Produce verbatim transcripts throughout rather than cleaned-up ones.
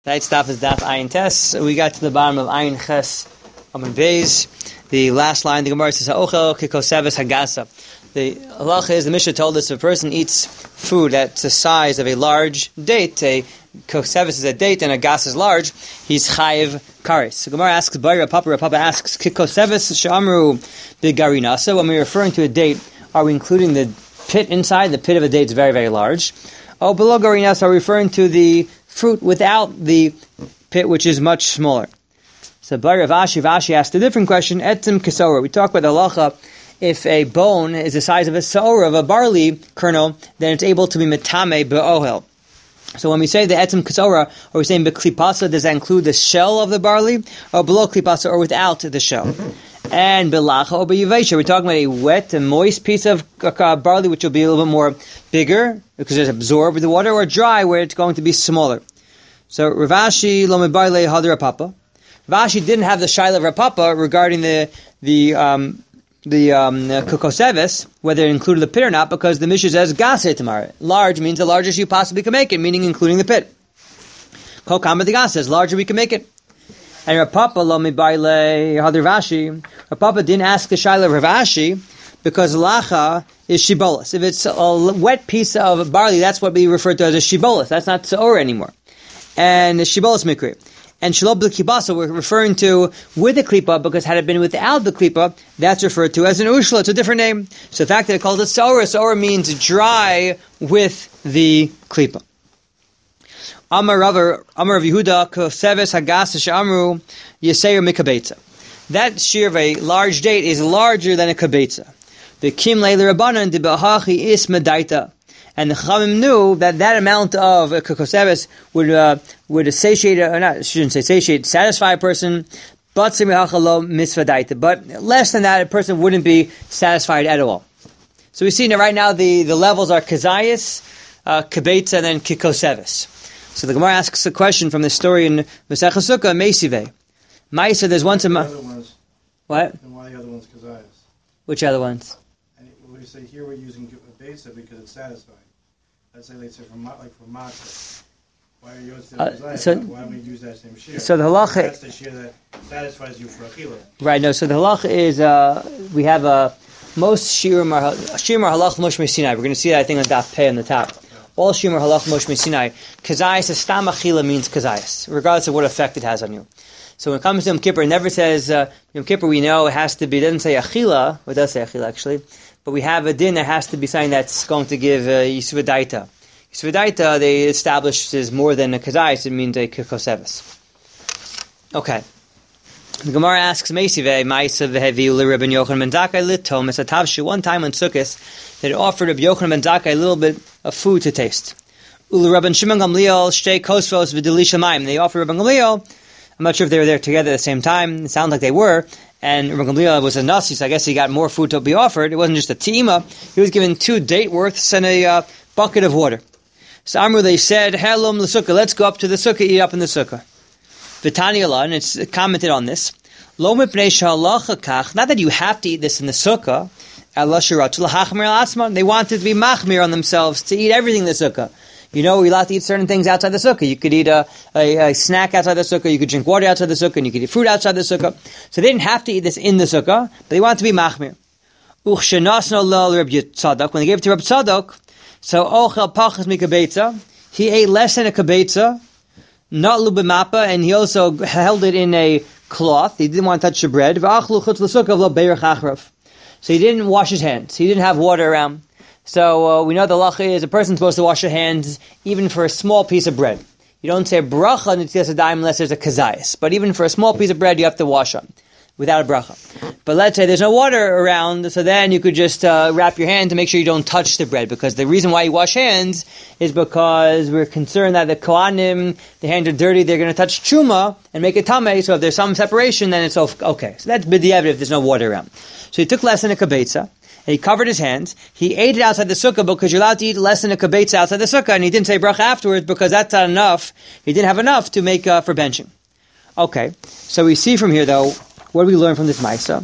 That stuff is Daf Ayin Tes. We got to the bottom of Ayin Ches Amud Beis. The last line, the Gemara says, "Ha'ochel kikoseves hagasa." The halacha is, the Mishnah told us, if a person eats food that's the size of a large date, a koseves is a date and a gas is large, he's chayiv kares. So Gemara asks, Bari Rapapa, Rapapa asks, kikoseves shamru bigarinasa. When we're referring to a date, are we including the pit inside? The pit of a date is very, very large. Oh, below garinasa, are we referring to the fruit without the pit, which is much smaller? So Bari Vashi, Vashi asked a different question. Etzim kisora. We talk about the halacha. If a bone is the size of a saor, of a barley kernel, then it's able to be metame be'ohel. So when we say the etzim kisora, are we saying beklipasa, does that include the shell of the barley, or below klipasa, or without the shell? And belacha or beyuvesha, we're talking about a wet and moist piece of uh, barley, which will be a little bit more bigger because it's absorbed with the water, or dry, where it's going to be smaller. So Ravashi lo mebarle hadra papa. Ravashi didn't have the shaila of Rapapa regarding the the um, the um, kokoseves, whether it included the pit or not, because the Mishnah says gase tamar. Large means the largest you possibly can make it, meaning including the pit. Kokamba the gas says larger we can make it. And Rapapa lo mebarle hadra Ravashi. Rapapa didn't ask the shaila of Ravashi because lacha is shibolas. If it's a wet piece of barley, that's what we refer to as a shibolas. That's not seor anymore. And the shibolas mikri. And shalob b'klipasa, we're referring to with the klipa, because had it been without the klipa, that's referred to as an ushla. It's a different name. So the fact that it calls it saora, saora means dry with the klipa. Amar Rav Amar Rav Yehuda koseves hagas she'amru yaseir mikabetza. That shear of a large date is larger than a kabetza. The kim leila rabbanan debahachi is medaita. And the Chachamim knew that that amount of uh, kokoseves would uh, would satiate, or not, I shouldn't say satiate, satisfy a person, but but less than that, a person wouldn't be satisfied at all. So we see now, right now, the, the levels are kazayas, uh, kabetza, and then kikoseves. So the Gemara asks a question from the story in Masechah Sukkah, Meisiveh. Maisa, there's once a month. What? And why the other one's kazayas? Which other ones? And we say here we're using kabetza because it's satisfying. Let's say, let's say from like from matzah. Why are you using uh, so, Why don't we use that same shear? So the halacha, that's the shear that satisfies you for achila. Right. No. So the halacha is uh, we have a uh, most shirim are shirim are halach Moshe Sinai. We're going to see that, I think, on Daf Pei on the top. Yeah. All shirim are halach Moshe Sinai. Kazayas is stam achila means kazayas, regardless of what effect it has on you. So when it comes to Yom Kippur, it never says uh, Yom Kippur. We know it has to be. It doesn't say achila. Well, it does say achila actually. But we have a din that has to be something that's going to give uh, Yisva Daita. Yisva Daita, they established, is more than a kazayis, it means a kokoseves. Okay. The Gemara asks, Meisiveh, Maisa v'heviu l'Rebbe Yochanan ben Zakkai litom es atavshu. One time on Sukkot, they offered Rebbe Yochanan ben Zakkai a little bit of food to taste. Ulu Rabban Shimon Gamliel shtei kosvos v'dili shamayim. They offered Rabban Gamliel, I'm not sure if they were there together at the same time, it sounds like they were, and Rabban Gamliel was a nasi, so I guess he got more food to be offered. It wasn't just a tima. He was given two date worths and a uh, bucket of water. So Amru, they said, Halom l'sukkah, let's go up to the sukkah, eat up in the sukkah. V'tani Allah, and it's commented on this. Lo mipnei shehalacha kach, not that you have to eat this in the sukkah, Allah shiratu l'hachmir l'asman, they wanted to be machmir on themselves, to eat everything in the sukkah. You know, you're allowed to eat certain things outside the sukkah. You could eat a, a, a snack outside the sukkah, you could drink water outside the sukkah, and you could eat fruit outside the sukkah. So they didn't have to eat this in the sukkah, but they wanted to be machmir. Uchshenasno lo Reb Tzadok, when they gave it to Reb Tzadok, so ochel pachas mikabetza, he ate less than a kabetza, not lubimapa, and he also held it in a cloth. He didn't want to touch the bread. V'achlu chutz l'sukkah lo beirach achrav. So he didn't wash his hands. He didn't have water around. So uh, we know the halacha is a person's supposed to wash their hands even for a small piece of bread. You don't say bracha nitzias adayim unless there's a kazayis. But even for a small piece of bread, you have to wash them without a bracha. But let's say there's no water around, so then you could just uh, wrap your hand to make sure you don't touch the bread. Because the reason why you wash hands is because we're concerned that the kohanim, the hands are dirty, they're going to touch truma and make it tameh. So if there's some separation, then it's okay. So that's b'diavad if there's no water around. So he took less than a kabetza. And he covered his hands. He ate it outside the sukkah because you're allowed to eat less than a kabetza outside the sukkah. And he didn't say bracha afterwards because that's not enough. He didn't have enough to make uh, for benching. Okay, so we see from here though, what do we learn from this Maisa?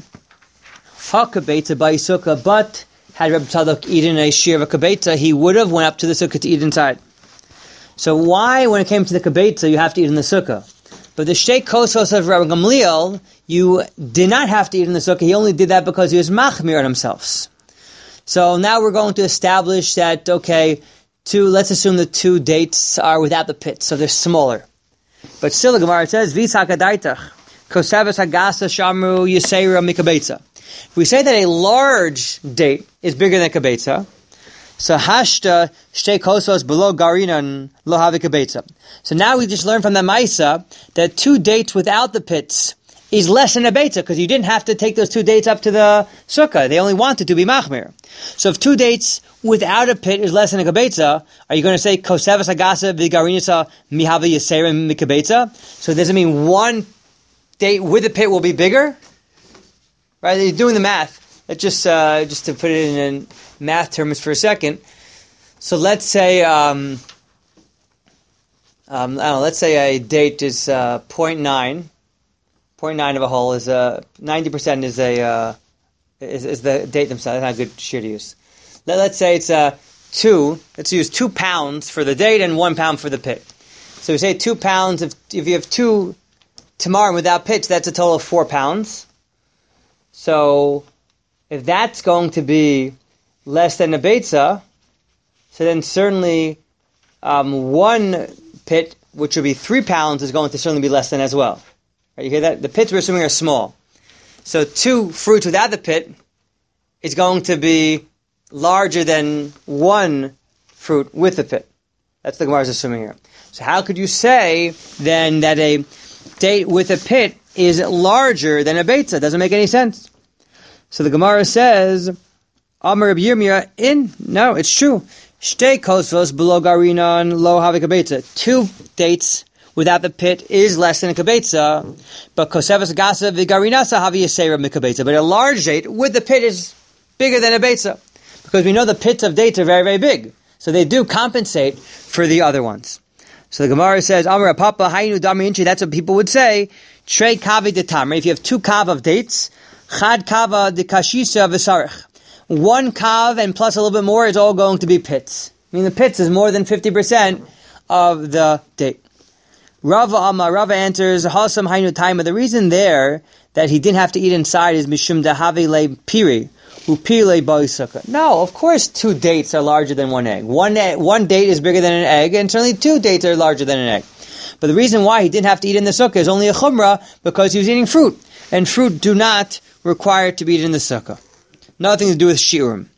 Ha kabetza by sukkah, but had Reb Tzadok eaten a shear of a kabetza, he would have went up to the sukkah to eat inside. So why, when it came to the kibetza, you have to eat in the sukkah? But the shtei kosos of Rabbi Gamliel, you did not have to eat in the sukkah. He only did that because he was machmir on himself. So now we're going to establish that, okay, two, let's assume the two dates are without the pit, so they're smaller. But still the Gemara says, Vis hakadaitach, kosevas hagasa shamru yisera mikabetza. If we say that a large date is bigger than kibetza, so hashta shtei kosos below garinan lo havi kibetza. So now we just learned from the Maisa that two dates without the pits is less than a betza, because you didn't have to take those two dates up to the sukkah. They only wanted to be machmir. So if two dates without a pit is less than a kibetza, are you going to say kosevas hagasa v'garinisa mihavi yisera mikabetza? So does it mean one date with a pit will be bigger? Right? You're doing the math. Let's just uh, just to put it in math terms for a second. So let's say um, um, I don't know, let's say a date is uh, zero point nine. zero point nine of a whole is a ninety percent is a uh, is, is the date themselves. That's not a good shear to use. Let, let's say it's uh, two. Let's use two pounds for the date and one pound for the pit. So we say two pounds. If if you have two tamarim without pits, that's a total of four pounds. So if that's going to be less than a betza, so then certainly um, one pit, which would be three pounds, is going to certainly be less than as well. Right, you hear that? The pits we're assuming are small. So two fruits without the pit is going to be larger than one fruit with the pit. That's the Gemara's assuming here. So how could you say then that a date with a pit is larger than a betza? Doesn't make any sense. So the Gemara says, Amar Rabbi Yirmiyah, in, no, it's true. Shtei kosvos below garinan lo havi kabetza. Two dates without the pit is less than a kabetza, but kosevas gasa v'garinasa havi yisera mikabetza. But a large date with the pit is bigger than a betza, because we know the pits of dates are very, very big. So they do compensate for the other ones. So the Gemara says, Amar Papa Hainu Dami Inchi, that's what people would say. Trei kavi de tamre. If you have two kav of dates, chad kava de kashisa v'sarich. One kav and plus a little bit more is all going to be pits. I mean, the pits is more than fifty percent of the date. Rava Amar, Rava answers, Hasam Hainu Taima. The reason there that he didn't have to eat inside is Mishum Dahavi Le Piri, Upile Baisaka. No, of course two dates are larger than one egg. One egg, one date is bigger than an egg, and certainly two dates are larger than an egg. But the reason why he didn't have to eat in the sukkah is only a chumrah, because he was eating fruit. And fruit do not require to be eaten in the sukkah. Nothing to do with shiurim.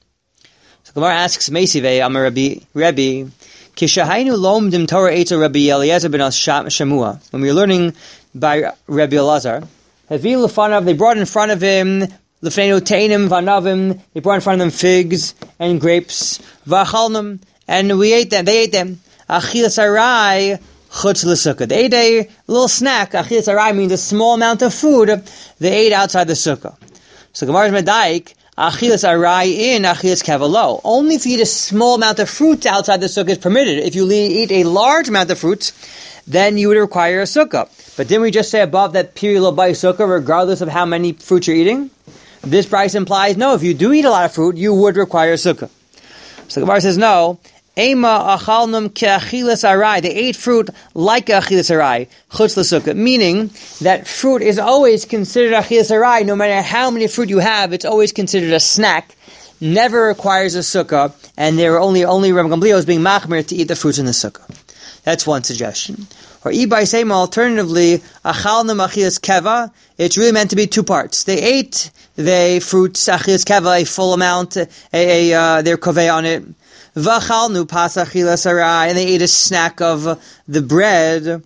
So Gemara asks, Meisive, Amar Rabbi, Rabbi, Kishahainu lomdim Torah etzel Rabbi Eliezer ben Shamua. When we were learning by Rabbi Elazar, Havi lefanav, they brought in front of him, lefnenu teinim vanavim, they brought in front of them figs and grapes, v'achalnum, and we ate them, they ate them. Achilas arai chutz l'sukkah. They ate a little snack. Achilas arai means a small amount of food they ate outside the sukkah. So Gemara's Medaik, Achilas arai in, achilas kavalo. Only if you eat a small amount of fruit outside the sukkah is permitted. If you eat a large amount of fruits, then you would require a sukkah. But didn't we just say above that piri lo bai sukkah, regardless of how many fruits you're eating? This price implies, no, if you do eat a lot of fruit, you would require a sukkah. So the Gemara says, no. Ema achalnum ke'achilas arai. They ate fruit like achilas arai, chutz l'sukkah, meaning that fruit is always considered achilas arai. No matter how many fruit you have, it's always considered a snack. Never requires a sukkah, and they were only only Rabbi Gamliel was being machmir to eat the fruits in the sukkah. That's one suggestion. Or ibai sema, alternatively, achalnum achilas keva. It's really meant to be two parts. They ate the fruits achilas keva, a full amount, a, a uh, their kovei on it. V'achalnu pasachilas arai, and they ate a snack of uh, the bread,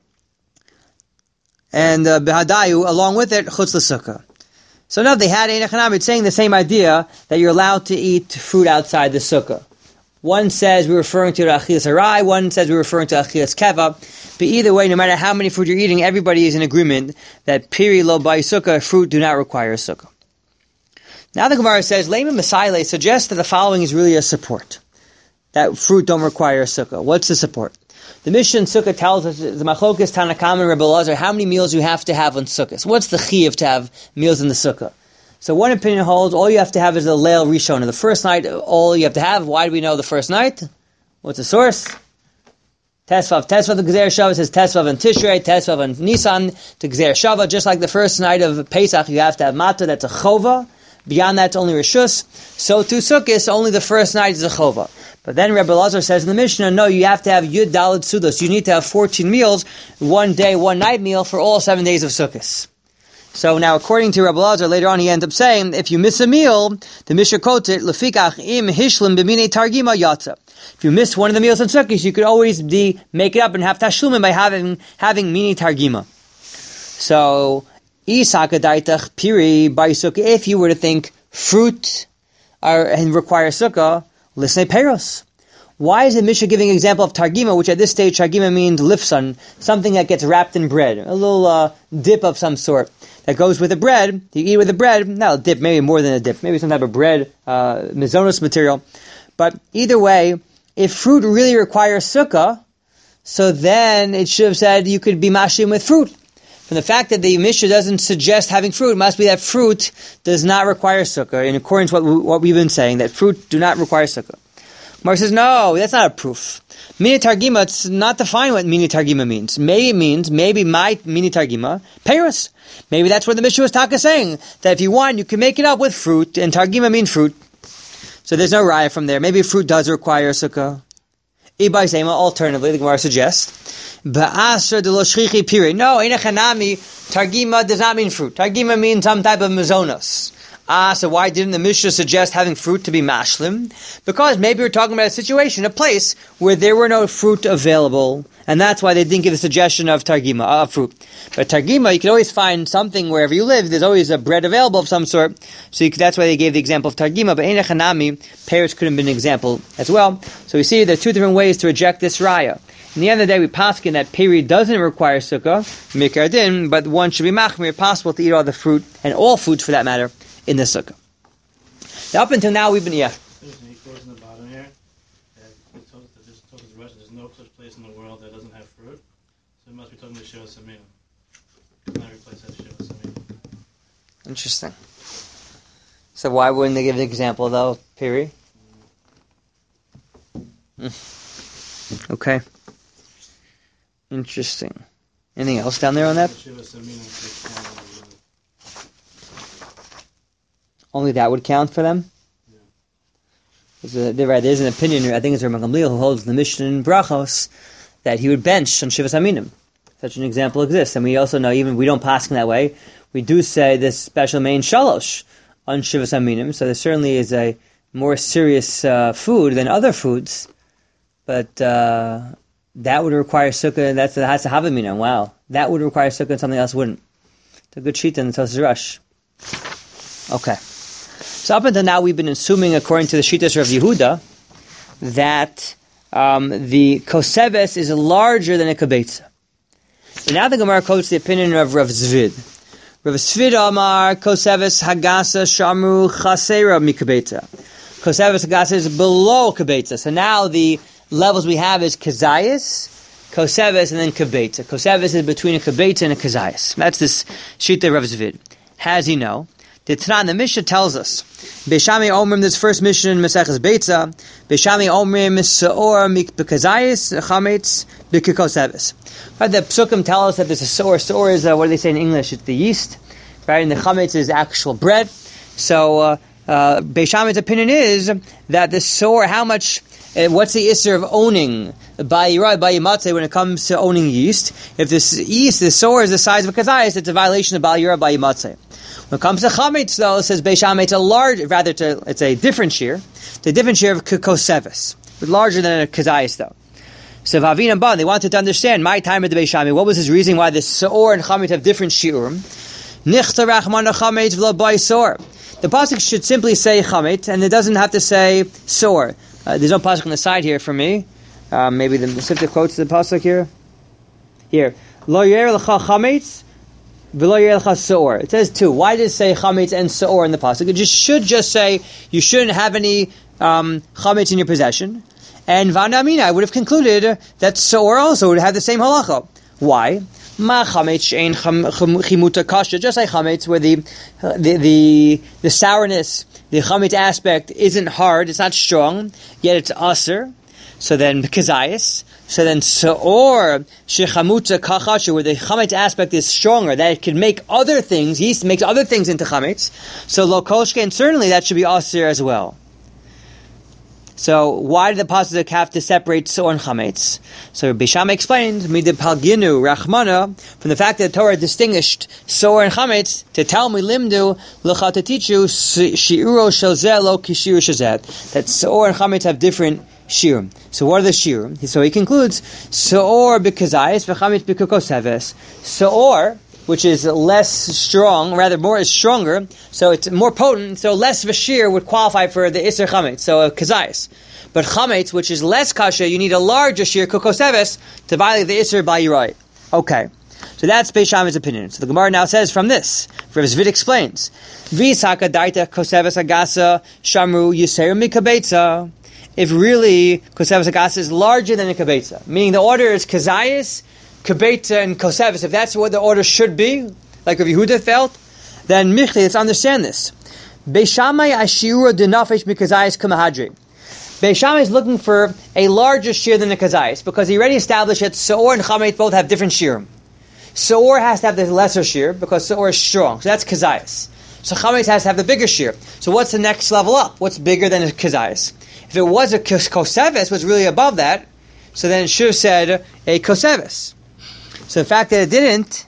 and uh, behadayu, along with it, chutz l'sukkah. So now they had ein echanami. It's saying the same idea that you're allowed to eat fruit outside the sukkah. One says we're referring to achilas arai, one says we're referring to achilas keva. But either way, no matter how many fruit you're eating, everybody is in agreement that piri lo bai sukkah, fruit do not require a sukkah. Now the Gemara says, Leiman Masaile suggests that the following is really a support. That fruit don't require a sukkah. What's the support? The Mishnah Sukkah tells us, the Machlokas Tanakam and Rebbe Elazar, how many meals you have to have on sukkah. So what's the chiyuv to have meals in the sukkah? So one opinion holds, all you have to have is the leil rishon. The first night, all you have to have. Why do we know the first night? What's the source? Tesvav, Tesvav the Gzer Shava says Tesvav and Tishrei, Tesvav and Nisan to Gzer Shava. Just like the first night of Pesach, you have to have Matzah, that's a Chova. Beyond that, it's only Rishus. So to Sukkot, only the first night is a Chova. But then Rebbe Lazar says in the Mishnah, no, you have to have Yud Daled Sudos. You need to have fourteen meals, one day, one night meal for all seven days of Sukkot. So now, according to Rebbe Lazar, later on he ends up saying, if you miss a meal, the Mishnah quotes it, Lefikach im hishlim b'minei targima yatsa. If you miss one of the meals in Sukkot, you could always de- make it up and have tashlumin by having having mini targima. So, isakadaitach piri by sukkah. If you were to think fruit are, and require sukkah, listen peros. Why is the Mishnah giving an example of targima, which at this stage targima means lifson, something that gets wrapped in bread, a little uh, dip of some sort that goes with the bread. You eat with the bread, not a dip, maybe more than a dip, maybe some type of bread, uh, mizonos material. But either way, if fruit really requires sukkah, so then it should have said you could be mashlim with fruit. From the fact that the Mishnah doesn't suggest having fruit, it must be that fruit does not require sukkah, in accordance with what, we, what we've been saying, that fruit do not require sukkah. Mark says, no, that's not a proof. Mini targima, it's not defined what mini targima means. Maybe it means, maybe my mini targima, peros. Maybe that's what the Mishnah was taka saying, that if you want, you can make it up with fruit, and targima means fruit. So there's no raya from there. Maybe fruit does require sukkah. Ibai Sema, alternatively, the Gemara suggests, Ba'asr de lo shchichi piri. No, inachanami, targima does not mean fruit. Targima means some type of mizonos. Ah, so why didn't the Mishnah suggest having fruit to be mashlim? Because maybe we're talking about a situation, a place where there were no fruit available, and that's why they didn't give the suggestion of targima, of uh, fruit. But targima, you can always find something wherever you live. There's always a bread available of some sort. So you could, that's why they gave the example of targima. But einachanami, pears could have been an example as well. So we see there are two different ways to reject this raya. In the end of the day, we paskin that peri doesn't require sukkah, mikar din, but one should be machmir, possible to eat all the fruit, and all foods for that matter, in the sukkah. Now, up until now, we've been, yeah. There's an quote in the bottom here. It tells that this tells the Russian there's no such place in the world that doesn't have fruit. So it must be talking about Shiva Samina. Not every place has Shiva Samina. Interesting. So why wouldn't they give an example, though, Piri? Mm. Mm. Okay. Interesting. Anything else down there on that? Shiva Samina. Only that would count for them? Yeah. There's, a, right, there's an opinion here, I think it's Rav Gamliel, who holds the Mishnah in Brachos, that he would bench on Shivas Aminim. Such an example exists. And we also know, even we don't pass in that way, we do say this special main shalosh on Shivas Aminim, so there certainly is a more serious uh, food than other foods, but uh, that would require sukkah, that's the Hatsa Havamina. Wow. That would require sukkah and something else wouldn't. It's a good sheet in the Tosas Rush. Okay. So up until now, we've been assuming, according to the Shittas of Yehuda, that um, the Koseves is larger than a Kibetza. So now the Gemara quotes the opinion of Rav Zvid. Rav Zvid Amar, Koseves Hagasa Shamru Chasera Mikibetza. Koseves Hagasa is below Kibetza. So now the levels we have is Kazayas, Koseves, and then Kibetza. Koseves is between a Kibetza and a Kazayas. That's this Shita of Rav Zvid. How does he know? The Tanan, the Mishnah tells us, Beishami Omrim, this first Mishnah in Maseches Beitza, Beishami Omrim, Seor, Mikbekazayis, Chametz, Bikikoseves. Right, the Psukim tell us that there's a Seor. Seor is, uh, what do they say in English? It's the yeast. Right, and the Chametz is actual bread. So, uh, uh, Beishami's opinion is that the Seor, how much, uh, what's the issur of owning by Yirah, by Yimatzeh when it comes to owning yeast? If this yeast, the Seor is the size of a Kazayis, it's a violation of Bal Yirah, by Yimatzeh. When it comes to chametz, though, it says Beis Shammai, it's a large, rather, it's a, it's a different shear. It's a different shear of koseves, larger than a kazayis, though. So Vavin and Ban, they wanted to understand my time at the Beis Shammai. What was his reason why the seor and chametz have different shiurim? Nichta rachman chametz v'lo bay seor. The pasuk should simply say chametz, and it doesn't have to say seor. Uh, there's no pasuk on the side here for me. Uh, maybe the Sifta quotes the pasuk here. Here, lo yer l'cha chametz. It says two. Why does it say chametz and seor in the pasuk? It just should just say you shouldn't have any um, chametz in your possession. And vanamina, I would have concluded that seor also would have the same halacha. Why? Ma chametz ein chimuta kasha. Just like chametz, where the the the, the sourness, the chametz aspect isn't hard, it's not strong, yet it's aser. So then kazayis. So then, Seor Shechamutza Kachashu, where the chametz aspect is stronger, that it can make other things, yeast makes other things into chametz. So Lo Koshke, and certainly that should be asir as well. So why did the pasuk have to separate Seor and chametz? So Bisham explained, Midei Palginu Rachmana, from the fact that the Torah distinguished Seor and chametz to tell me limdu l'cha to teach you shiuro shel zeh lo ki shiur shel zeh, that Seor and chametz have different shiurim. So what are the shiurim? So he concludes, Seor b'kazayis v'chametz b'kokoseves. Seor, which is less strong, rather more is stronger, so it's more potent, so less vashir would qualify for the iser chametz, so a kazayis. But chametz, which is less kasha, you need a larger shir, kokoseves, to violate the iser by yirai. Okay. So that's Beis Shammai's opinion. So the Gemara now says from this, Rav Zvid explains, V'isaka daita koseves agasa shamru yiseru mikabetza. If really koseves agasa is larger than a kabetza, meaning the order is kazayis, kabetza, and koseves, if that's what the order should be, like Rav Yehuda felt, then Michli, let's understand this. Beis Shammai ashira denafesh mikazayis kamahadri. Beis Shammai is looking for a larger shir than the kazayis, because he already established that Seor and chametz both have different shirim. Seor has to have the lesser shir, because Seor is strong, so that's kazayis. So chametz has to have the bigger shir. So what's the next level up? What's bigger than a kazayis? If it was a koseves, was really above that, so then it should have said a koseves. So the fact that it didn't,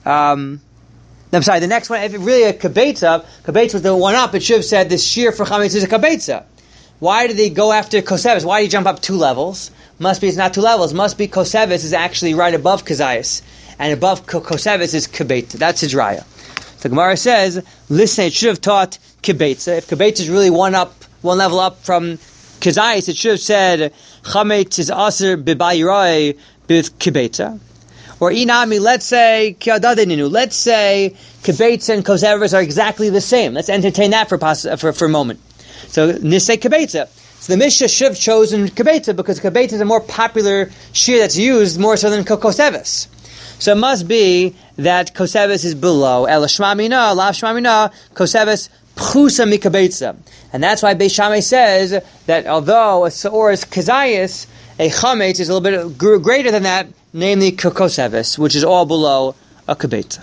um, I'm sorry, the next one, if it really a kabetza, kabetza was the one up, it should have said the shear for chametz is a kabetza. Why did they go after koseves? Why did he jump up two levels? Must be it's not two levels. Must be koseves is actually right above kazayis, and above koseves is kabetza. That's his raya. So Gemara says, listen, it should have taught kabetza. If kabetza is really one up, one level up from kazayis, it should have said chametz is aser b'bayirai b'kabetza. Kibetza. Or inami, let's say kiadadininu. Let's say kibetza and koseves are exactly the same. Let's entertain that for for, for a moment. So nisei kibetza. So the Mishnah should have chosen kibetza because kibetza is a more popular shear that's used more so than koseves. So it must be that koseves is below. El shmamina, lav shmamina, koseves pchusa mikabetza. And that's why Beis Shammai says that although a seor is kazayis, a chametz is a little bit greater than that, namely koseves, which is all below a kabetza.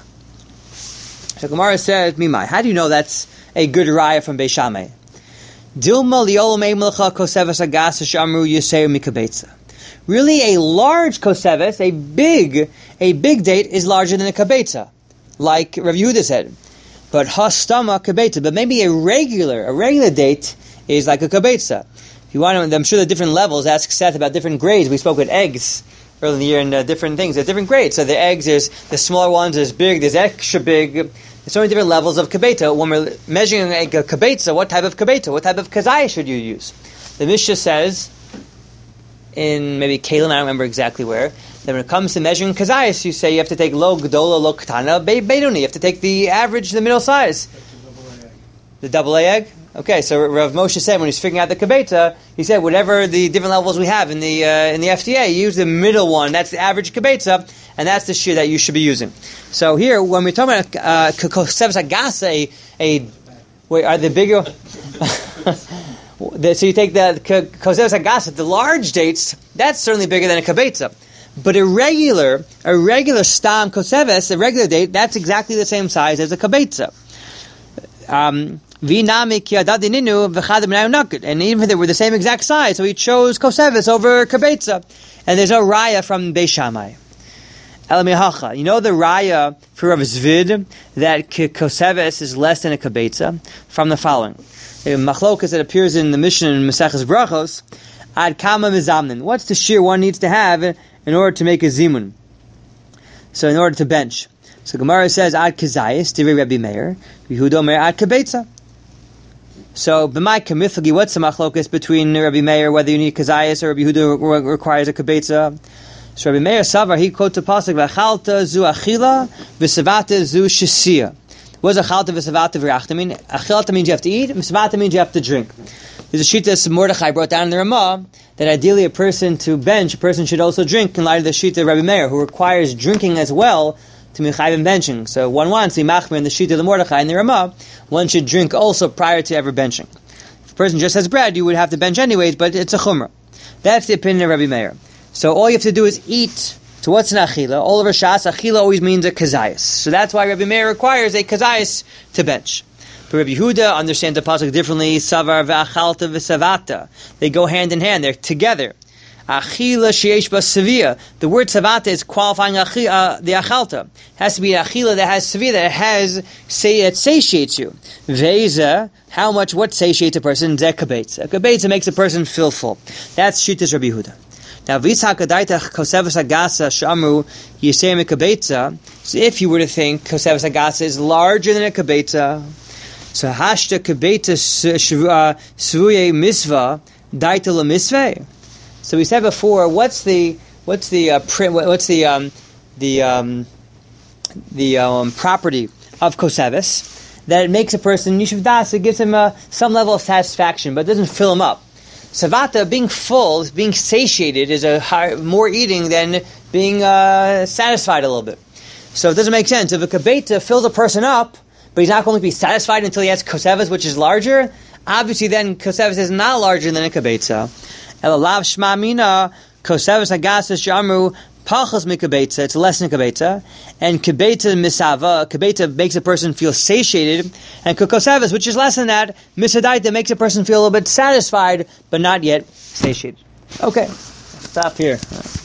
So Gemara says, Mimai, how do you know that's a good raya from Beis Shammai? Dilma liolomei melcha koseves agas shamru yiseu mikabetza. Really, a large koseves, a big, a big date is larger than a kabetza, like Rav Yehuda said. But hastama kabetza, but maybe a regular, a regular date is like a kabetza. If you want to, I'm sure the different levels. Ask Seth about different grades. We spoke with eggs early in the year and uh, different things. There's different grades. So the eggs, there's the smaller ones, there's big, there's extra big. There's so many different levels of kabetza. When we're measuring a kabetza, what type of kabetza, what type of kazai should you use? The Mishnah says in maybe Kalim, I don't remember exactly where, that when it comes to measuring kazayas, you say you have to take lo gdola, lo katana, beiduni. You have to take the average, the middle size. The double A egg? Okay, so Rav Moshe said when he's figuring out the kabetza, he said whatever the different levels we have in the uh, in the F D A, use the middle one. That's the average kabetza, and that's the shear that you should be using. So here, when we're talking about koseves agasa, a, a wait, are the bigger? So you take the koseves agasa, the large dates. That's certainly bigger than a kabetza. But a regular, a regular stam koseves, a regular date, that's exactly the same size as a kabetza. Um, and even if they were the same exact size, so he chose koseves over kabetza. And there's no raya from Beis Shammai. You know the raya for Rav Zvid that koseves is less than a kabetza from the following. Machlokas that appears in the Mishnah in Maseches Brachos, ad kama mizamnin. What's the shear one needs to have in order to make a zimun? So in order to bench. So Gemara says ad kazayis, divrei Rabbi Meir, Yehuda Meir ad kabetza. So b'mai kamithagi, what's the machlokas between Rabbi Meir whether you need kazayis or Rabbi Yehuda requires a kabetza? So Rabbi Meir Savar, he quotes the pasuk v'achalta zu achila v'savata zu shisia. What does achalta v'savata v'rachta mean? Achilta means you have to eat, v'savata means you have to drink. There's a shita Mordechai brought down in the Ramah that ideally a person to bench, a person should also drink in light of the shita of Rabbi Meir, who requires drinking as well to mechayiv and benching. So one wants the machmer in the shita of the Mordechai in the Ramah, one should drink also prior to ever benching. If a person just has bread, you would have to bench anyways, but it's a chumrah. That's the opinion of Rabbi Meir. So all you have to do is eat. So what's an achila? All of our shas, achila always means a kazayas. So that's why Rabbi Meir requires a kazayas to bench. But Rabbi Yehuda understands the pasuk differently. Savar ve'achalta ve'savata. They go hand in hand. They're together. Achila sheyesh basavia. The word savata is qualifying achi, uh, the achalta. It has to be an achila that has savia, that has say it satiates you. Veza, how much? What satiates a person? Zeh kabetza. Kabetza makes a person feel full. That's shittas Rabbi Yehuda. Now, v'yitzhak kosevas agasa shamru yisei mekabetza. So, if you were to think kosevas agasa is larger than a kabetza, so hashta kabetza svuye misva daita la misveh. So we said before, what's the what's the uh, print? What's the um, the um, the um, property of kosevis that it makes a person yishuv das? It gives him uh, some level of satisfaction, but it doesn't fill him up. Savata, being full, being satiated, is a high, more eating than being uh, satisfied a little bit. So it doesn't make sense. If a kabeta fills a person up, but he's not going to be satisfied until he has kosevis, which is larger, obviously then kosevis is not larger than a kabeta. Elalav shma mina kosevis agasas shamru pachas mikabeta. It's less than kabeta, and kabeta misava. Kabeta makes a person feel satiated, and kosevis, which is less than that, misadaita, makes a person feel a little bit satisfied, but not yet satiated. Okay, stop here.